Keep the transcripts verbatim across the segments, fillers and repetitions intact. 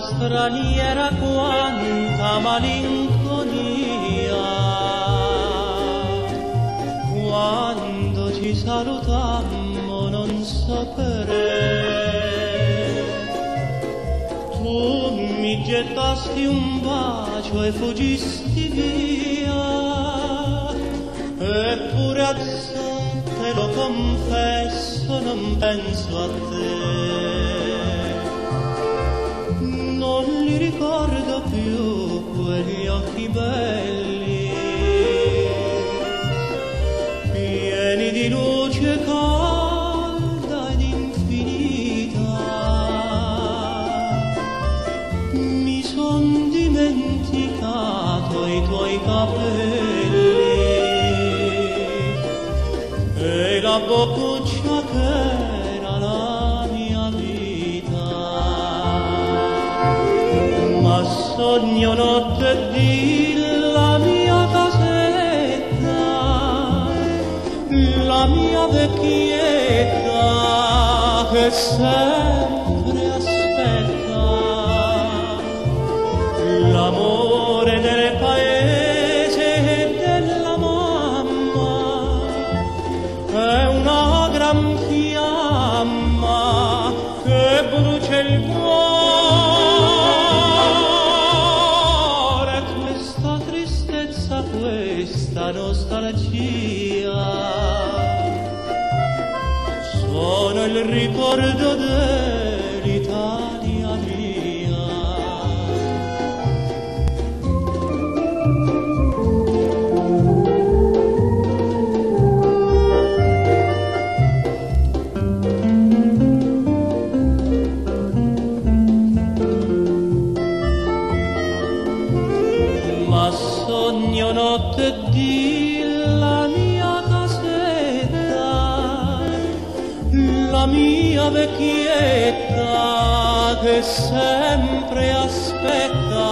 straniera quanta malinconia quando ci salutammo non sapere. Tu mi gettasti un bacio e fuggisti via, eppure adesso te lo confesso non penso a te. Non li ricordo più quegli occhi belli, pieni di luce calda ed infinita. Mi son dimenticato i tuoi capelli e la boccuccia che era la mia vita. Ma sogno notte di la mia casetta, la mia vecchietta che sempre aspetta l'amore del paese e della mamma. È una gran fiamma che brucia il cuore, questa tristezza, questa nostalgia sono il ricordo dell'Italia mia. Ma sogno notte di la mia casetta, la mia vecchietta che sempre aspetta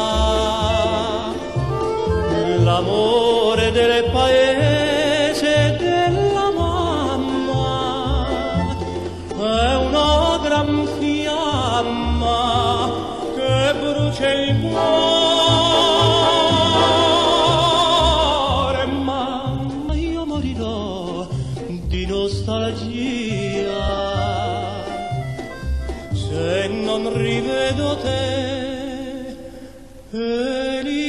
l'amore del paese e della mamma. È una gran fiamma che brucia il cuore, ma io morirò di nostalgia se non rivedo te, Elia.